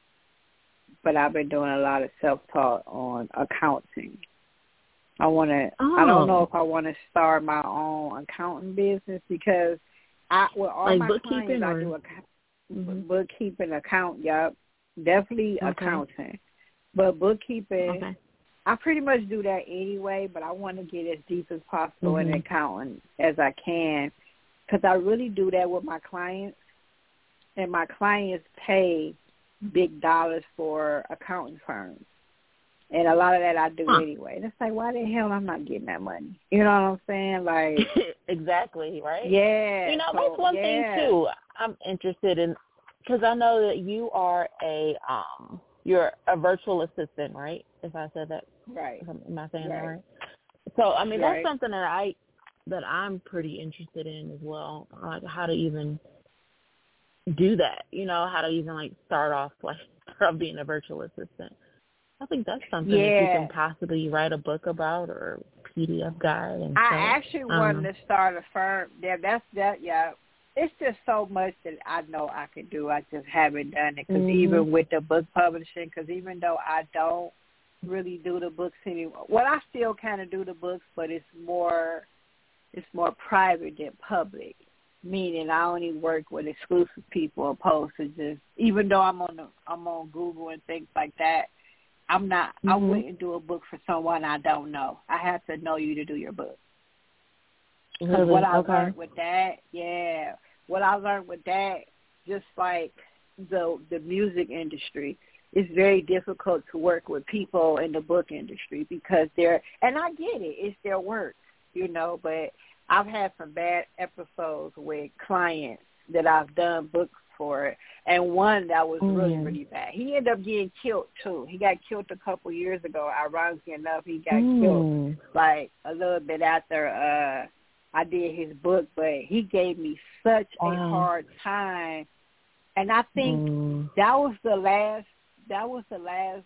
A: But I've been doing a lot of self-taught on accounting. I want to.
B: Oh.
A: I don't know if I want to start my own accounting business because I with all
B: like
A: my
B: bookkeeping
A: clients
B: or?
A: I do account,
B: Mm-hmm.
A: bookkeeping, account. Yep, definitely
B: Okay.
A: accounting. But bookkeeping,
B: Okay.
A: I pretty much do that anyway. But I want to get as deep as possible
B: mm-hmm.
A: in accounting as I can. Because I really do that with my clients, and my clients pay big dollars for accounting firms. And a lot of that I do
B: huh.
A: anyway. And it's like, why the hell I'm not getting that money? You know what I'm saying? Like,
B: exactly, right?
A: Yeah.
B: You know,
A: so,
B: that's one
A: yeah.
B: thing, too, I'm interested in, because I know that you are a, um, you're a virtual assistant, right? If I said that.
A: Right.
B: Am I saying
A: right.
B: that right? So, I mean,
A: right.
B: that's something that I, that I'm pretty interested in as well, like how to even do that, you know, how to even like start off like from being a virtual assistant. I think that's something
A: yeah.
B: that you can possibly write a book about or P D F guide. And
A: I
B: so,
A: actually wanted to start a firm. Yeah, that's that. Yeah, it's just so much that I know I can do. I just haven't done it because
B: mm-hmm.
A: even with the book publishing, because even though I don't really do the books anymore, well, I still kind of do the books, but it's more. It's more private than public, meaning I only work with exclusive people opposed to just, even though I'm on the, I'm on Google and things like that, I'm not,
B: mm-hmm.
A: I wouldn't do a book for someone I don't know. I have to know you to do your book. Because
B: really?
A: what I
B: okay.
A: learned with that, yeah, what I learned with that, just like the the music industry, it's very difficult to work with people in the book industry because they're, and I get it, it's their work. You know, but I've had some bad episodes with clients that I've done books for, and one that was mm. really, really bad. He ended up getting killed, too. He got killed a couple years ago. Ironically enough, he got mm. killed, like, a little bit after uh, I did his book, but he gave me such wow. a hard time. And I think mm. that was the last, that was the last,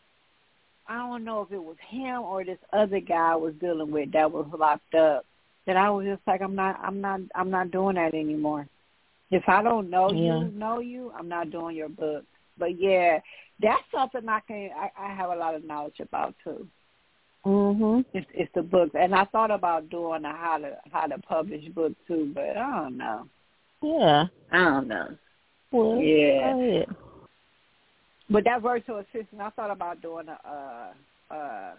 A: I don't know if it was him or this other guy I was dealing with that was locked up. That I was just like, I'm not, I'm not, I'm not doing that anymore. If I don't know yeah. you, know you, I'm not doing your book. But yeah, that's something I can, I, I have a lot of knowledge about too.
B: Mhm.
A: It's, it's the books, and I thought about doing a how to how to publish book too, but I don't know.
B: Yeah,
A: I don't know.
B: Well,
A: yeah.
B: Go ahead.
A: But that virtual assistant, I thought about doing a, uh, uh,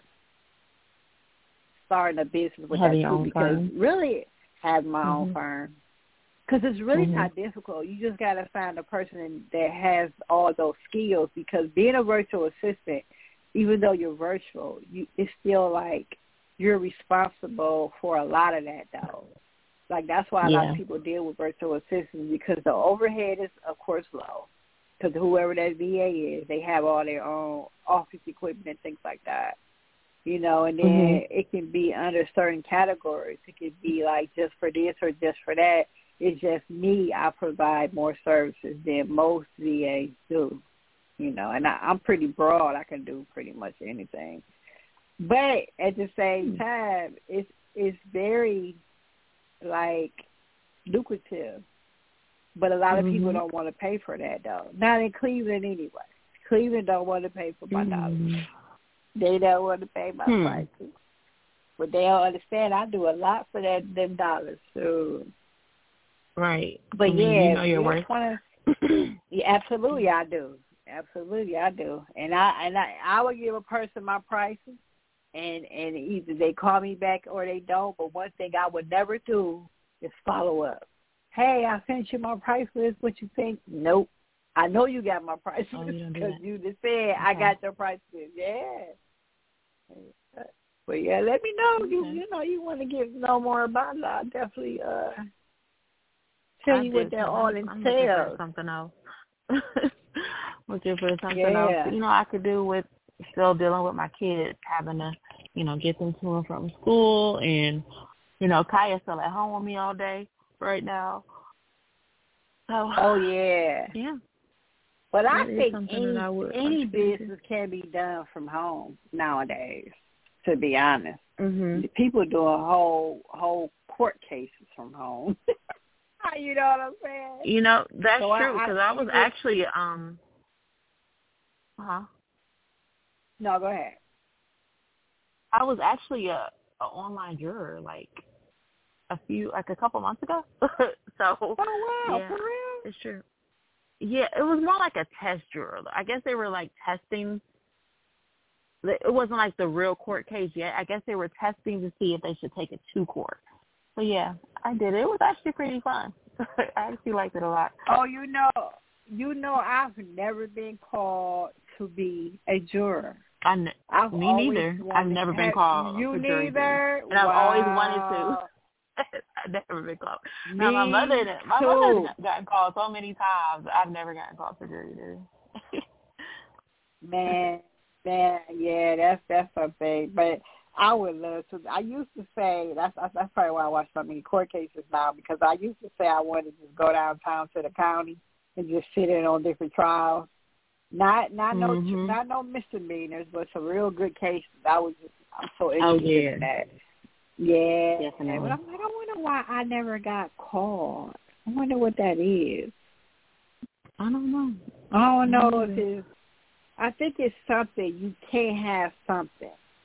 A: starting a business with
B: having
A: that too, because firm. really having my mm-hmm. own firm. Because it's really mm-hmm. not difficult. You just got to find a person that has all those skills, because being a virtual assistant, even though you're virtual, you, it's still like you're responsible for a lot of that, though. Like, that's why a yeah. lot of people deal with virtual assistants, because the overhead is, of course, low. Because whoever that V A is, they have all their own office equipment and things like that, you know, and then mm-hmm. it can be under certain categories. It could be like just for this or just for that. It's just me, I provide more services than most V As do, you know, and I, I'm pretty broad. I can do pretty much anything. But at the same time, it's it's very, like, lucrative. But a lot of mm-hmm. people don't want to pay for that, though. Not in Cleveland anyway. Cleveland don't want to pay for my dollars. Mm-hmm. They don't want to pay my hmm. prices. But they don't understand I do a lot for that them dollars. So.
B: Right.
A: But,
B: I mean,
A: yeah.
B: You know your worth.
A: Wanna, yeah, absolutely I do. Absolutely I do. And I and I, I would give a person my prices, and, and either they call me back or they don't. But one thing I would never do is follow up. Hey, I sent you my price list. What you think? Nope. I know you got my price
B: oh,
A: list
B: because
A: you, you just said okay. I got your price list. Yeah. But yeah, let me know. Okay. You, you know, you want to get know more about it. I'll definitely uh, tell
B: I
A: you what that all entails.
B: I'm looking for something else. looking for something
A: yeah.
B: else. You know, I could do with still dealing with my kids, having to, you know, get them to and from school, and you know, Kaya's still at home with me all day right now. So,
A: oh yeah,
B: yeah.
A: But
B: that
A: I think any
B: I
A: any business can be done from home nowadays. To be honest,
B: mm-hmm.
A: people doing whole whole court cases from home. You know what I'm saying?
B: You know that's
A: so
B: true because I, I, I was just, actually um. Huh?
A: No, go ahead.
B: I was actually a, a online juror like a few like a couple months ago. so.
A: Oh wow!
B: Yeah,
A: for real?
B: It's true. Yeah, it was more like a test juror. I guess they were like testing. It wasn't like the real court case yet. I guess they were testing to see if they should take it to court. So yeah, I did it. It was actually pretty fun. I actually liked it a lot.
A: Oh, you know, you know, I've never been called to be a juror.
B: I ne-
A: I've
B: me neither. I've never been called
A: you
B: for
A: neither?
B: jury duty, and
A: wow.
B: I've always wanted to. I've never been called.
A: Me
B: now my mother, my
A: too.
B: mother's gotten called so many times. I've never gotten called for jury duty.
A: man, man, yeah, that's that's something. But I would love to. I used to say that's that's probably why I watch so many court cases now, because I used to say I wanted to just go downtown to the county and just sit in on different trials. Not not
B: mm-hmm.
A: no not no misdemeanors, but some real good cases. I was just I'm so interested
B: oh, yeah.
A: in that. Yeah,
B: definitely.
A: But I'm like, I wonder why I never got called. I wonder what that is.
B: I don't know.
A: I don't know
B: mm-hmm.
A: if it's. I think it's something you can't have something,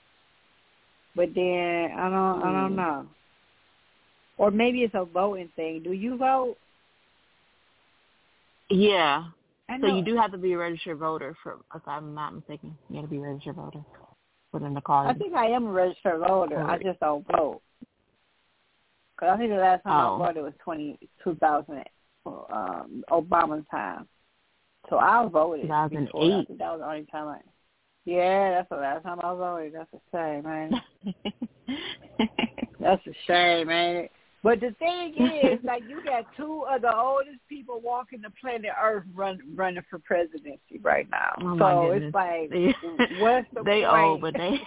A: but then I don't. Mm. I don't know. Or maybe it's a voting thing. Do you vote?
B: Yeah. So you do have to be a registered voter, for, if I'm not mistaken. You have to be a registered voter for them to call you.
A: I think I am a registered voter. Right. I just don't vote. Because I think the last time oh. I voted was twenty, two thousand, um, Obama's time. So I voted
B: two thousand eight.
A: Before. I think that was the only time I... Yeah, that's the last time I voted. That's a shame, man. That's a shame, man. But the thing is, like, you got two of the oldest people walking the planet Earth run, running for presidency right now.
B: Oh,
A: so it's like, what's the
B: they
A: point? They
B: old, but they...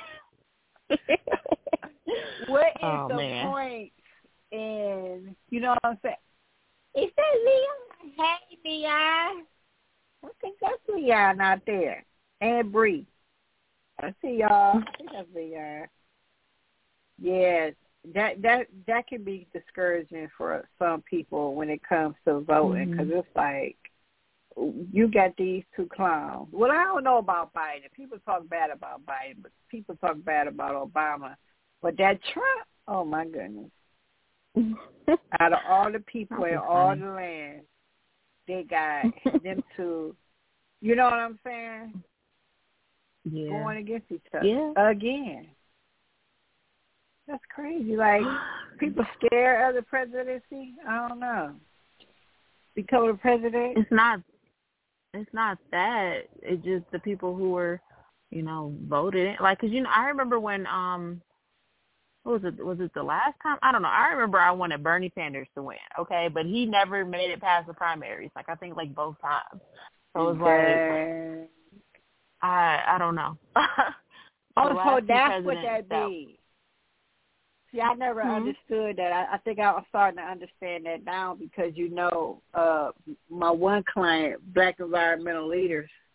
A: what is
B: oh,
A: the
B: man.
A: point in, you know what I'm saying? Is that Leon? Hey, Leon. I think that's Leon out there. And Bree. I see y'all. I think that's Leon. Yes. That that that can be discouraging for some people when it comes to voting, because mm-hmm. it's like you got these two clowns. Well, I don't know about Biden. People talk bad about Biden, but people talk bad about Obama. But that Trump, oh my goodness! Out of all the people in all the land, they got them two. You know what I'm saying?
B: Yeah.
A: Going against each other
B: yeah.
A: again. That's crazy. Like, people scared of the presidency? I don't know. Become the president?
B: It's not It's not that. It's just the people who were, you know, voted. Like, because, you know, I remember when, um, what was it? Was it the last time? I don't know. I remember I wanted Bernie Sanders to win, okay? But he never made it past the primaries. Like, I think, like, both times. So it was
A: okay.
B: like, I I don't know.
A: oh, so that's what that be. See, I never mm-hmm. understood that. I, I think I'm starting to understand that now because, you know, uh, my one client, Black Environmental Leaders,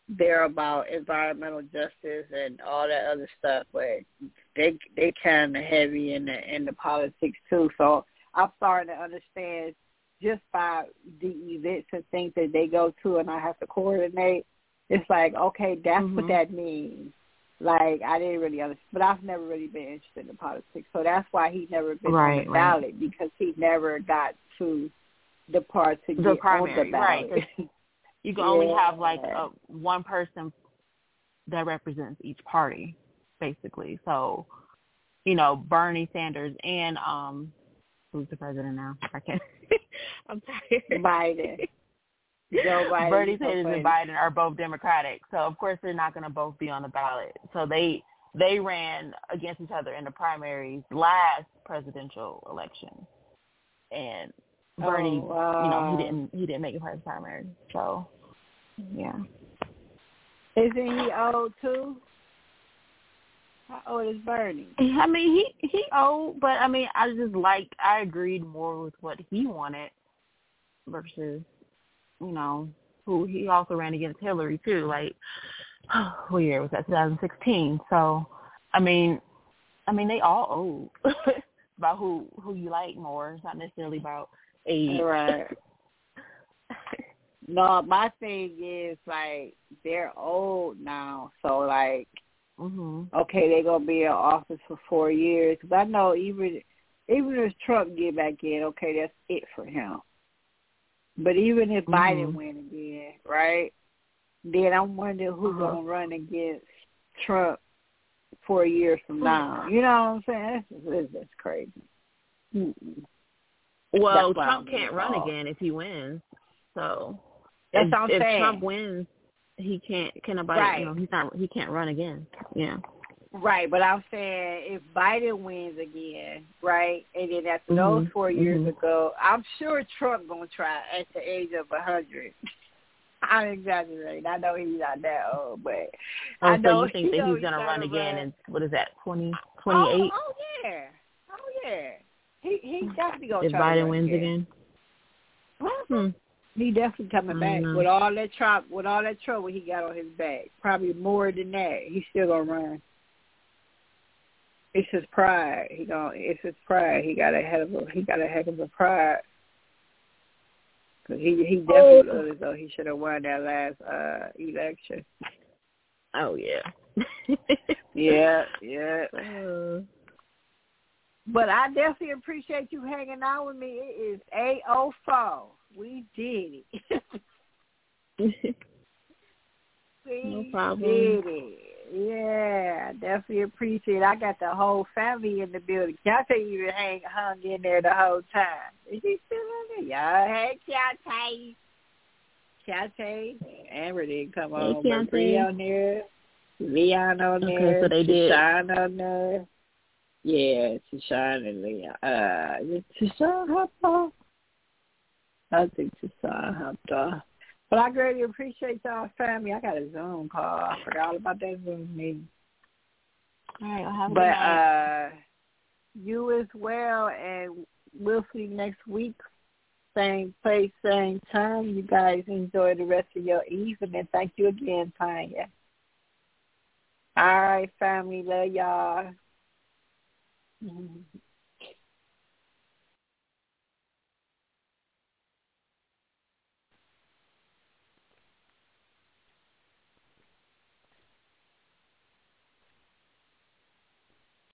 A: they're about environmental justice and all that other stuff, but they they kind of heavy in the in the politics too. So I'm starting to understand just by the events and things that they go to, and I have to coordinate. It's like, okay, that's mm-hmm. what that means. Like, I didn't really understand, but I've never really been interested in politics, so that's why he never been
B: right,
A: on the ballot
B: right.
A: because he never got to the part to
B: the
A: get
B: primary,
A: on the ballot.
B: Right. You can
A: yeah.
B: only have like a, one person that represents each party, basically. So, you know, Bernie Sanders and um, who's the president now? I can't. I'm tired.
A: Biden. Joe Biden.
B: Bernie Sanders and Biden are both Democratic, so of course they're not going to both be on the ballot. So they they ran against each other in the primaries last presidential election, and Bernie,
A: oh, wow.
B: you know, he didn't he didn't make it past the primary. So, yeah.
A: Isn't he old too? How old is Bernie?
B: I mean, he he old, but I mean, I just like I agreed more with what he wanted versus, you know, who he also ran against Hillary too. Like, what year was that? twenty sixteen. So, I mean, I mean, they all old. About who who you like more. It's not necessarily about age.
A: Right. No, my thing is like they're old now, so like,
B: mm-hmm.
A: okay, they're gonna be in office for four years. But I know even even if Trump get back in, okay, that's it for him. But even if mm-hmm. Biden win again, right? Then I'm wondering who's uh-huh. gonna run against Trump four years from now. You know what I'm saying? That's, that's, that's crazy. Mm-mm.
B: Well, Trump can't run off. again if he wins. So
A: that's
B: if,
A: what I'm
B: if
A: saying.
B: Trump wins, he can't. Can nobody?
A: Right.
B: You know, he's not. He can't run again. Yeah.
A: Right, but I'm saying if Biden wins again, right, and then after
B: mm-hmm.
A: those four years
B: mm-hmm.
A: ago, I'm sure Trump gonna try at the age of a hundred. I'm exaggerating. I know he's not that old, but
B: oh,
A: I know
B: so you think
A: he
B: that he's
A: gonna
B: run again?
A: run.
B: And what is that? Twenty twenty-eight?
A: Oh, oh yeah, oh yeah. He he definitely gonna
B: if
A: try
B: Biden
A: to
B: wins
A: again.
B: again.
A: Hmm. He definitely coming back
B: know.
A: with all that trouble. With all that trouble he got on his back, probably more than that. He's still gonna run. It's his pride. He gonna. It's his pride. He got a heck of a. He got a heck of a pride. Cause he he definitely oh. feels as though he should have won that last uh, election.
B: Oh yeah.
A: yeah, yeah.
B: Uh.
A: But I definitely appreciate you hanging out with me. It is eight oh four. We did it. we
B: no problem.
A: did it. Yeah, I definitely appreciate it. I got the whole family in the building. Y'all even hang hung in there the whole time. Is he still in there? Y'all had Keontae. Keontae. Amber didn't come
B: hey,
A: on,
B: Keontae.
A: but Bree on there. Leon on
B: okay,
A: there.
B: So they did.
A: Shine on there. Yeah, Tashawn and Leon. Uh, is it Tashawn hopped off? I think Tashawn hopped off. But I greatly appreciate y'all family. I got a Zoom call. I forgot about that Zoom meeting.
B: All right, I'll have a
A: but
B: good night.
A: uh, you as well, and we'll see next week. Same place, same time. You guys enjoy the rest of your evening. Thank you again, Tanya. All right, family. Love y'all. Mm-hmm.